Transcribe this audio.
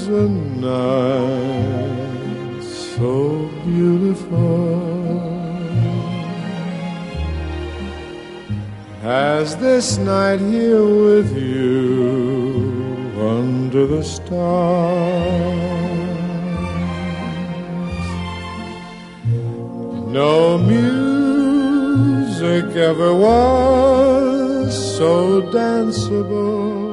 a night so beautiful as this night here with you under the stars. No music ever was so danceable